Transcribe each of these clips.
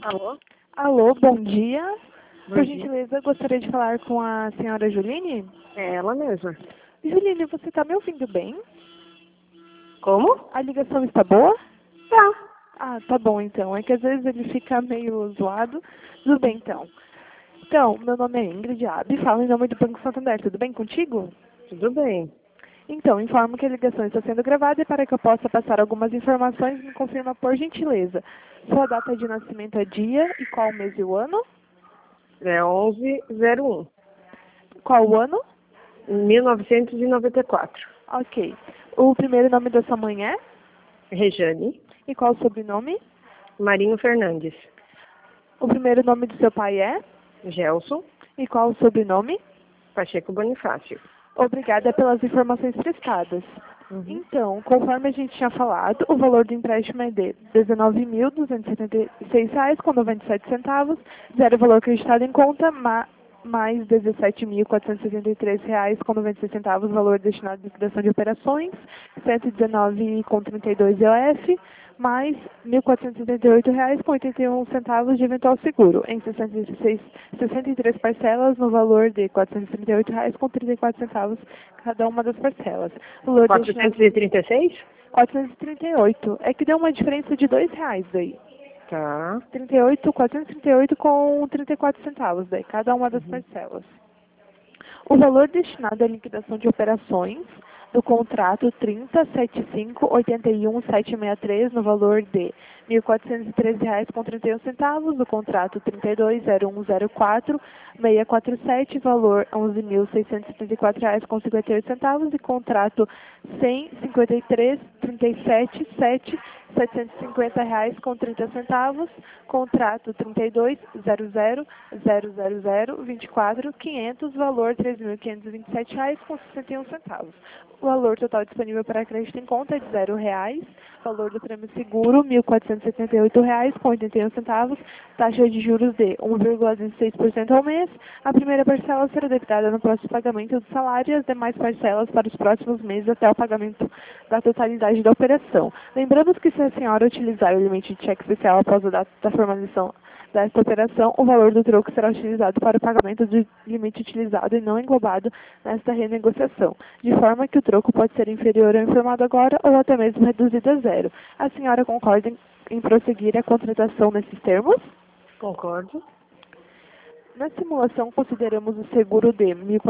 Alô? Alô, bom dia. Bom Por dia. gentileza, gostaria de falar com a senhora Juline. É ela mesma. Juline, você está me ouvindo bem? Como? A ligação está boa? Tá. Ah, tá bom então. É que às vezes ele fica meio zoado. Tudo bem então. Então, meu nome é Ingrid Abi, falo em nome do Banco Santander. Tudo bem contigo? Tudo bem. Então, informo que a ligação está sendo gravada e para que eu possa passar algumas informações, me confirma por gentileza. Sua data de nascimento é dia e qual mês e o ano? É 11/01. Qual o ano? 1994. Ok. O primeiro nome da sua mãe é? Rejane. E qual o sobrenome? Marinho Fernandes. O primeiro nome do seu pai é? Gelson. E qual o sobrenome? Pacheco Bonifácio. Obrigada pelas informações prestadas. Uhum. Então, conforme a gente tinha falado, o valor do empréstimo é de R$ 19.276,97, zero valor acreditado em conta, mais R$ 17.473,96, valor destinado à liquidação de operações, 119,32 IOF, mais R$ 1.478,81 de eventual seguro, em 63 parcelas no valor de R$ 438,34 cada uma das parcelas. O valor destinado 436? 438. É que deu uma diferença de R$ 2 daí. Tá. 438 com 34 centavos daí, cada uma das Uhum. parcelas. O valor destinado à liquidação de operações do contrato 30.75.81.763 no valor de R$ 1.413,31, do contrato 32.0104.647, valor R$ 11.674,58 e contrato 100.53.37.7 R$ 750,30, contrato 32.00.000.24.500, valor R$ 3.527,61. O valor total disponível para crédito em conta é de R$ 0,00, valor do prêmio seguro R$ 1.478,81, taxa de juros de 1,16% ao mês. A primeira parcela será debitada no próximo pagamento do salário e as demais parcelas para os próximos meses até o pagamento da totalidade da operação. Lembramos que se a senhora utilizar o limite de cheque especial após a data da formalização desta operação, o valor do troco será utilizado para o pagamento do limite utilizado e não englobado nesta renegociação, de forma que o troco pode ser inferior ao informado agora ou até mesmo reduzido a zero. A senhora concorda em prosseguir a contratação nesses termos? Concordo. Na simulação, consideramos o seguro de R$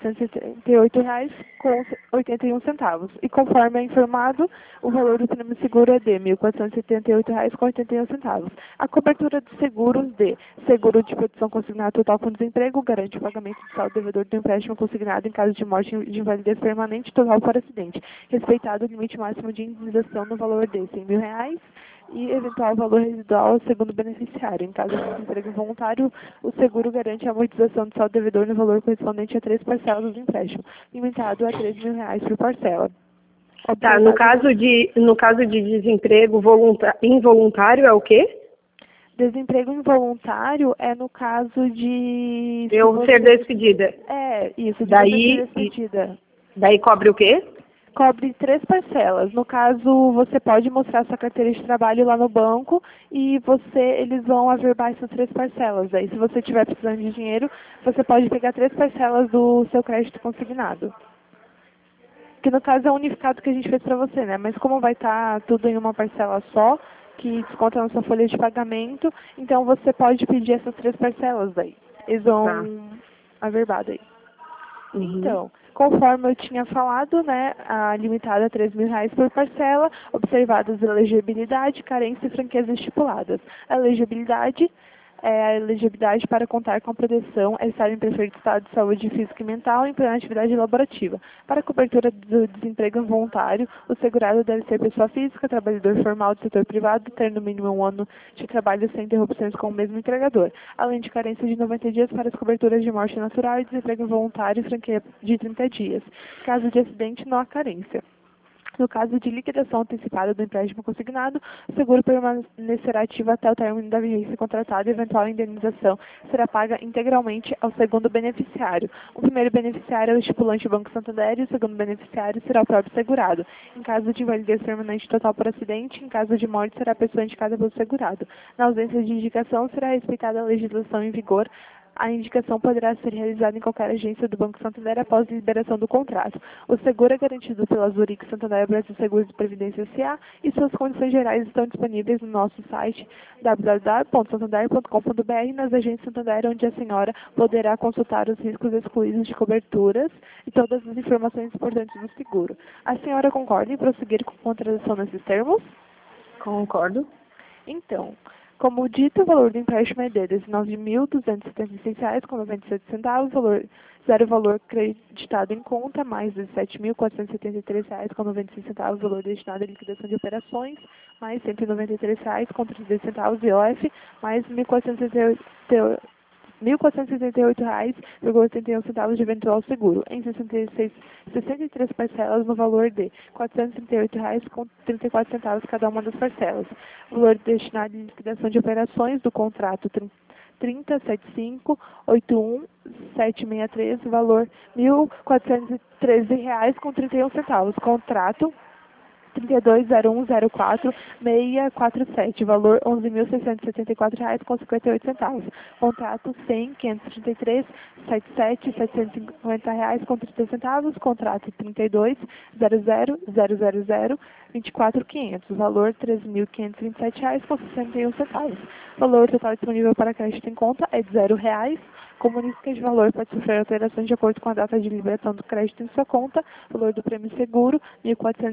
1.478,81 e, conforme é informado, o valor do prêmio seguro é de R$ 1.478,81. A cobertura de seguros de seguro de produção consignado total com desemprego garante o pagamento do saldo devedor do empréstimo consignado em caso de morte e de invalidez permanente total por acidente, respeitado o limite máximo de indenização no valor de R$ 100.000 e eventual valor residual segundo o beneficiário. Em caso de desemprego involuntário, o seguro garante a amortização do saldo devedor no valor correspondente a 3 parcelas do empréstimo, limitado a R$ 3.000 por parcela. Tá, no caso de desemprego involuntário é o quê? Desemprego involuntário é no caso de... Eu ser despedida. É, isso, de Daí, você ser despedida. Daí cobre o quê? Cobre 3 parcelas. No caso, você pode mostrar sua carteira de trabalho lá no banco e eles vão averbar essas 3 parcelas. Aí, se você estiver precisando de dinheiro, você pode pegar 3 parcelas do seu crédito consignado. Que no caso é o unificado que a gente fez para você, né? Mas como vai estar tudo em uma parcela só, que desconta na sua folha de pagamento, então você pode pedir essas 3 parcelas daí. Eles vão averbar daí. Uhum. Então, conforme eu tinha falado, né, a limitada a R$ 3.000 por parcela, observadas a elegibilidade, carência e franqueza estipuladas. A elegibilidade é a elegibilidade para contar com a proteção é estar em perfeito estado de saúde física e mental em plena atividade laborativa. Para a cobertura do desemprego voluntário, o segurado deve ser pessoa física, trabalhador formal do setor privado, ter no mínimo 1 ano de trabalho sem interrupções com o mesmo empregador, além de carência de 90 dias para as coberturas de morte natural e desemprego voluntário e franquia de 30 dias. Caso de acidente, não há carência. No caso de liquidação antecipada do empréstimo consignado, o seguro permanecerá ativo até o término da vigência contratada e eventual indenização será paga integralmente ao segundo beneficiário. O primeiro beneficiário é o estipulante Banco Santander e o segundo beneficiário será o próprio segurado. Em caso de invalidez permanente total por acidente, em caso de morte, será a pessoa indicada pelo segurado. Na ausência de indicação, será respeitada a legislação em vigor. A indicação poderá ser realizada em qualquer agência do Banco Santander após a liberação do contrato. O seguro é garantido pela Zurich Santander Brasil Seguros de Previdência S.A. e suas condições gerais estão disponíveis no nosso site www.santander.com.br nas agências Santander, onde a senhora poderá consultar os riscos excluídos de coberturas e todas as informações importantes do seguro. A senhora concorda em prosseguir com a contratação nesses termos? Concordo. Então, como dito, o valor do empréstimo é de R$ 19.276,97, zero valor creditado em conta, mais R$ 17.473,96, valor destinado à liquidação de operações, mais R$ 193,32 IOF, mais R$ 1.468,81 de eventual seguro, em 63 parcelas no valor de R$ 438,34 cada uma das parcelas. Valor destinado à liquidação de operações do contrato 30.75.81.763, valor R$ 1.413,31. Contrato 32.01.04.647, valor R$ 11.674,58. Contrato 100.533.77.750,30. Contrato 32.00.000.24.500, valor R$ 13.527,61. Valor total disponível para crédito em conta é de R$ 0. Comunica que este valor pode sofrer alterações de acordo com a data de liberação do crédito em sua conta. Valor do prêmio seguro, R$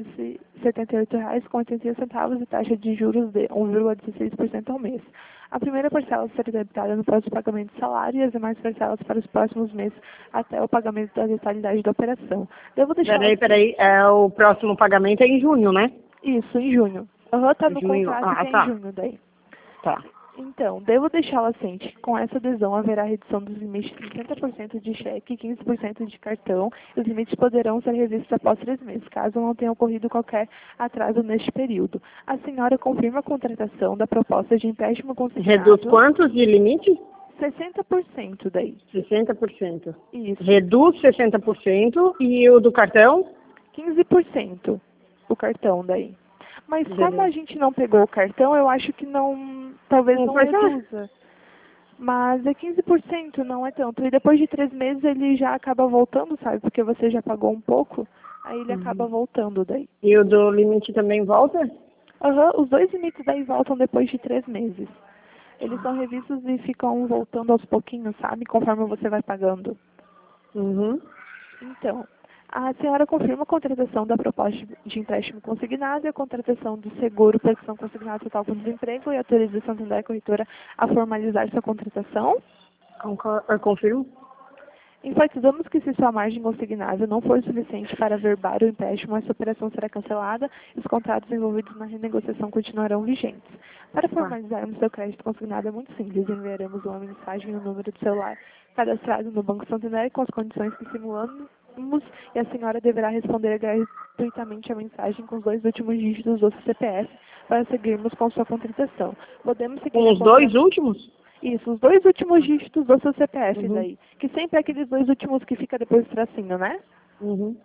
1.478,81 e taxa de juros de 1,16% ao mês. A primeira parcela será debitada no próximo pagamento de salário e as demais parcelas para os próximos meses até o pagamento da totalidade da operação. Devo deixar... Peraí. O próximo pagamento é em junho, né? Isso, em junho. Tá no Junho. contrato que é Tá. em junho daí. Tá. Então, devo deixá-la ciente que com essa adesão haverá redução dos limites de 60% de cheque e 15% de cartão. E os limites poderão ser revistos após 3 meses, caso não tenha ocorrido qualquer atraso neste período. A senhora confirma a contratação da proposta de empréstimo consignado. Reduz quantos de limite? 60% daí. 60%. Isso. Reduz 60% e o do cartão? 15% o cartão daí. Mas Beleza. como a gente não pegou o cartão, eu acho que talvez não Pois é. reduza. Mas é 15%, não é tanto. E depois de 3 meses ele já acaba voltando, sabe? Porque você já pagou um pouco, aí ele acaba voltando daí. E o do limite também volta? Os dois limites daí voltam depois de 3 meses. Eles são revistos e ficam voltando aos pouquinhos, sabe? Conforme você vai pagando. Uhum. Então, a senhora confirma a contratação da proposta de empréstimo consignado e a contratação do seguro proteção consignado total por desemprego e autoriza a Santander Corretora a formalizar sua contratação? Eu confirmo. Enfatizamos que se sua margem consignável não for suficiente para averbar o empréstimo, essa operação será cancelada e os contratos envolvidos na renegociação continuarão vigentes. Para formalizarmos seu crédito consignado é muito simples. Enviaremos uma mensagem no número de celular cadastrado no Banco Santander com as condições que simulamos e a senhora deverá responder gratuitamente a mensagem com os 2 últimos dígitos do seu CPF para seguirmos com sua contratação. Podemos seguir Com os 2 últimos? Isso, os 2 últimos dígitos do seu CPF daí. Que sempre é aqueles 2 últimos que fica depois do tracinho, né? Uhum.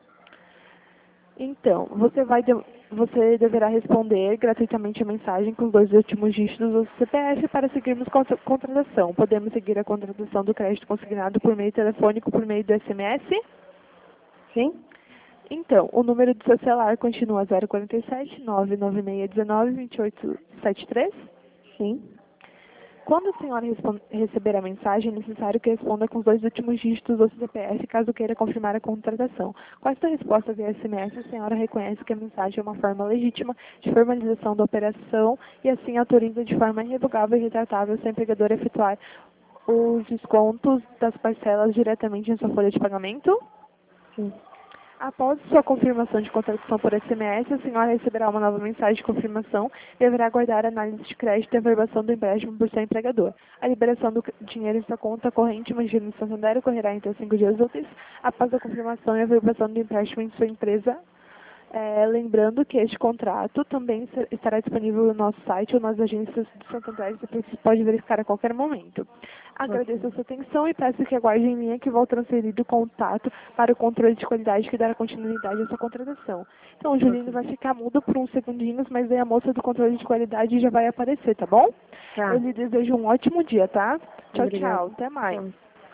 Então, você deverá responder gratuitamente a mensagem com os 2 últimos dígitos do CPF para seguirmos com a contratação. Podemos seguir a contratação do crédito consignado por meio telefônico, por meio do SMS? Sim. Então, o número do seu celular continua 047 99619 2873? Sim. Quando a senhora receber a mensagem, é necessário que responda com os 2 últimos dígitos do CPF, caso queira confirmar a contratação. Com esta resposta via SMS, a senhora reconhece que a mensagem é uma forma legítima de formalização da operação e assim autoriza de forma irrevogável e retratável seu empregador a efetuar os descontos das parcelas diretamente em sua folha de pagamento? Sim. Após sua confirmação de contratação por SMS, a senhora receberá uma nova mensagem de confirmação e deverá aguardar a análise de crédito e a averbação do empréstimo por seu empregador. A liberação do dinheiro em sua conta corrente, imagina no Santander, ocorrerá entre 5 dias úteis após a confirmação e a averbação do empréstimo em sua empresa Lembrando que este contrato também estará disponível no nosso site ou nas agências do Santander, você pode verificar a qualquer momento. Agradeço a sua atenção e peço que aguarde em linha que vou transferir o contato para o controle de qualidade que dará continuidade à sua contratação. Então, o Julino vai ficar mudo por uns segundinhos, mas daí a moça do controle de qualidade já vai aparecer, tá bom? Tá. Eu lhe desejo um ótimo dia, tá? Tchau, Obrigada. tchau. Até mais. Tchau.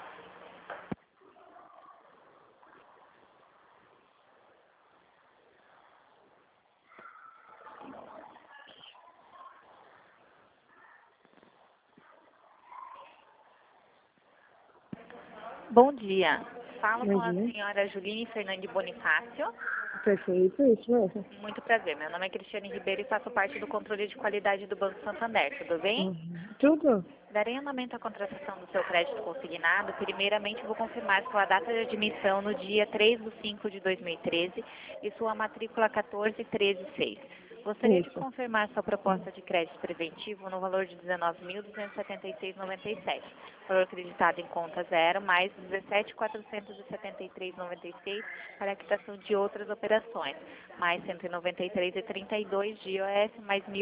Bom dia. Falo Bom com a dia. senhora Juline Fernandes Bonifácio. Perfeito, isso mesmo. Muito prazer. Meu nome é Cristiane Ribeiro e faço parte do controle de qualidade do Banco Santander. Tudo bem? Tudo? Darei andamento à contratação do seu crédito consignado. Primeiramente, vou confirmar sua data de admissão no dia 3/5/2013 e sua matrícula 14136. Gostaria de Isso. confirmar sua proposta de crédito preventivo no valor de R$ 19.276,97. Valor acreditado em conta zero, mais R$ 17.473,96 para a quitação de outras operações, mais R$ 193,32 de IOF, mais R$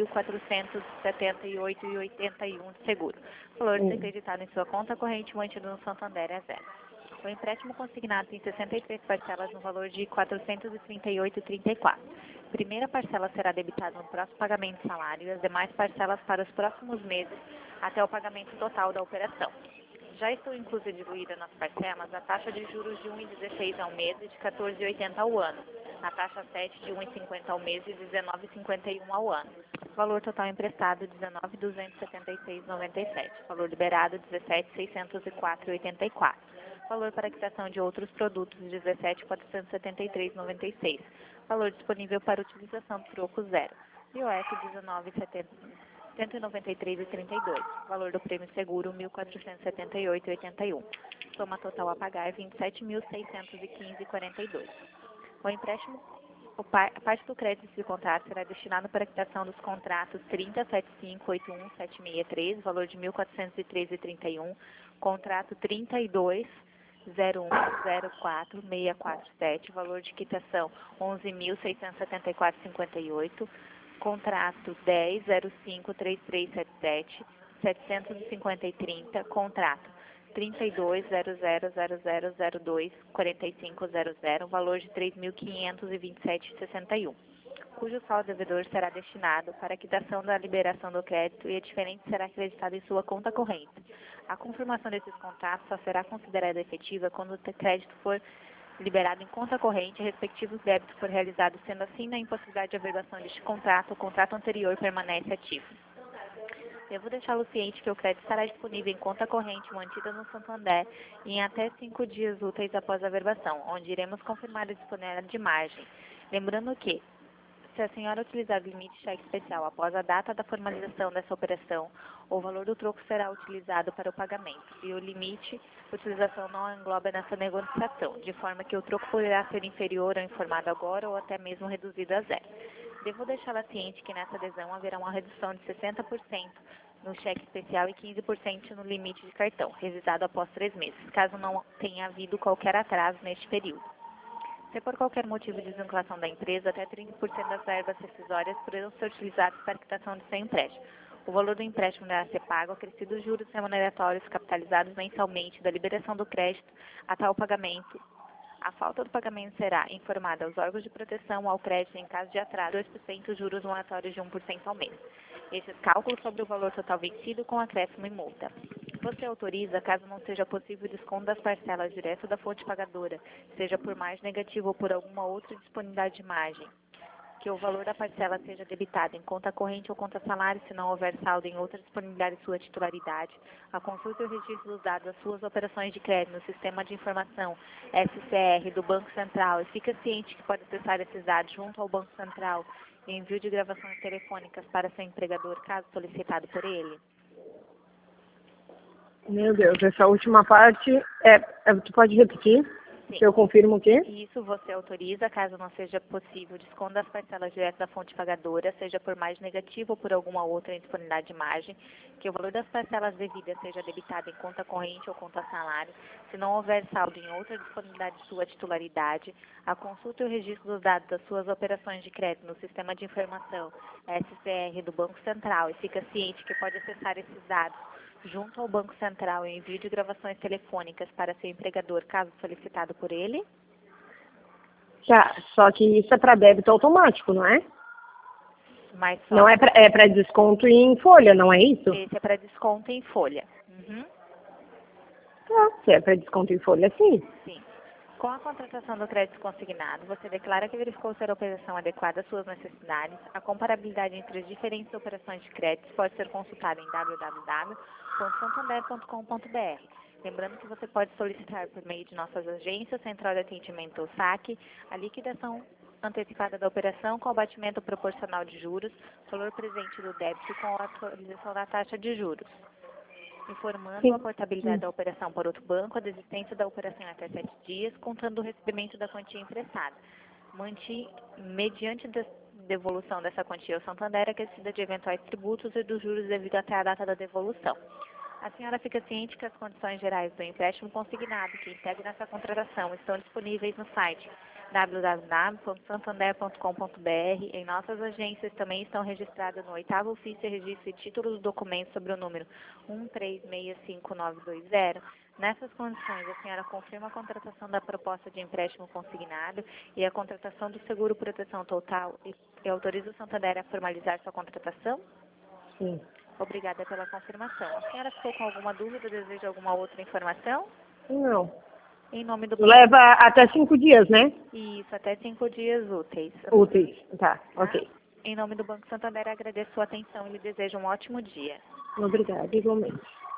1.478,81 de seguro. Valor acreditado em sua conta corrente mantido no Santander é zero. O empréstimo consignado tem 63 parcelas no valor de R$ 438,34. Primeira parcela será debitada no próximo pagamento de salário e as demais parcelas para os próximos meses até o pagamento total da operação. Já estão inclusa diluída nas parcelas a taxa de juros de 1,16 ao mês e de 14,80 ao ano, a taxa 7 de 1,50 ao mês e de 19,51 ao ano. Valor total emprestado, 19.276,97. Valor liberado, 17.604,84. Valor para quitação de outros produtos, 17.473,96. Valor disponível para utilização do troco zero. IOF 19.193,32. Valor do prêmio seguro 1.478,81. Soma total a pagar 27.615,42. O empréstimo, a parte do crédito de contrato será destinado para a quitação dos contratos 30.7581.763, valor de 1.413,31, contrato 32.01.04.647, valor de quitação 11.674,58, contrato 10.05.3377, 750,30, contrato 32.00.0002.4500, valor de 3.527,61, cujo saldo devedor será destinado para a quitação da liberação do crédito e a diferença será acreditada em sua conta corrente. A confirmação desses contratos só será considerada efetiva quando o crédito for liberado em conta corrente e respectivos débitos for realizados, sendo assim, na impossibilidade de averbação deste contrato, o contrato anterior permanece ativo. Devo deixá-lo ciente que o crédito estará disponível em conta corrente mantida no Santander em até 5 dias úteis após a averbação, onde iremos confirmar a disponibilidade de margem. Lembrando que, se a senhora utilizar o limite cheque especial após a data da formalização dessa operação, o valor do troco será utilizado para o pagamento e o limite de utilização não engloba nessa negociação, de forma que o troco poderá ser inferior ao informado agora ou até mesmo reduzido a zero. Devo deixá-la ciente que nessa adesão haverá uma redução de 60% no cheque especial e 15% no limite de cartão, revisado após 3 meses, caso não tenha havido qualquer atraso neste período. Se por qualquer motivo de desvinculação da empresa, até 30% das verbas rescisórias poderão ser utilizadas para a quitação de seu empréstimo. O valor do empréstimo deverá ser pago acrescidos juros remuneratórios capitalizados mensalmente da liberação do crédito até o pagamento. A falta do pagamento será informada aos órgãos de proteção ao crédito em caso de atraso, 2% juros moratórios de 1% ao mês. Esses cálculos sobre o valor total vencido com acréscimo e multa. Você autoriza, caso não seja possível o desconto das parcelas direto da fonte pagadora, seja por margem negativa ou por alguma outra disponibilidade de margem, que o valor da parcela seja debitado em conta corrente ou conta salário, se não houver saldo em outra disponibilidade de sua titularidade, a consulta e o registro dos dados das suas operações de crédito no Sistema de Informação SCR do Banco Central e fica ciente que pode acessar esses dados junto ao Banco Central e envio de gravações telefônicas para seu empregador, caso solicitado por ele. Meu Deus, essa última parte, tu pode repetir? Sim. Eu confirmo o quê? Isso você autoriza, caso não seja possível, desconto das parcelas direto da fonte pagadora, seja por margem negativa ou por alguma outra indisponibilidade de margem, que o valor das parcelas devidas seja debitado em conta corrente ou conta salário, se não houver saldo em outra disponibilidade de sua titularidade, a consulta e o registro dos dados das suas operações de crédito no Sistema de Informação SCR do Banco Central e fica ciente que pode acessar esses dados junto ao Banco Central em envio de gravações telefônicas para seu empregador, caso solicitado por ele? Tá, só que isso é para débito automático, não é? Mas só Não é para desconto em folha, não é isso? esse é para desconto em folha. Uhum. Tá, se é para desconto em folha, sim. Sim. Com a contratação do crédito consignado, você declara que verificou ser a operação adequada às suas necessidades. A comparabilidade entre as diferentes operações de crédito pode ser consultada em www.santander.com.br. Lembrando que você pode solicitar por meio de nossas agências, Central de Atendimento ou SAC, a liquidação antecipada da operação com abatimento proporcional de juros, valor presente do débito com a atualização da taxa de juros. Informando Sim. a portabilidade da operação por outro banco, a desistência da operação em até 7 dias, contando o recebimento da quantia emprestada. Mediante devolução dessa quantia ao Santander, acrescida de eventuais tributos e dos juros devido até a data da devolução. A senhora fica ciente que as condições gerais do empréstimo consignado que integram essa contratação estão disponíveis no site www.santander.com.br. Em nossas agências também estão registradas no 8º ofício registro e título do documento sobre o número 1365920. Nessas condições, a senhora confirma a contratação da proposta de empréstimo consignado e a contratação do seguro proteção total e autoriza o Santander a formalizar sua contratação? Sim. Obrigada pela confirmação. A senhora ficou com alguma dúvida, deseja alguma outra informação? Não. Em nome do banco. Leva até 5 dias, né? Isso, até 5 dias úteis. Úteis. Tá, Tá? ok. Em nome do Banco Santander, agradeço sua atenção e lhe desejo um ótimo dia. Obrigada, igualmente.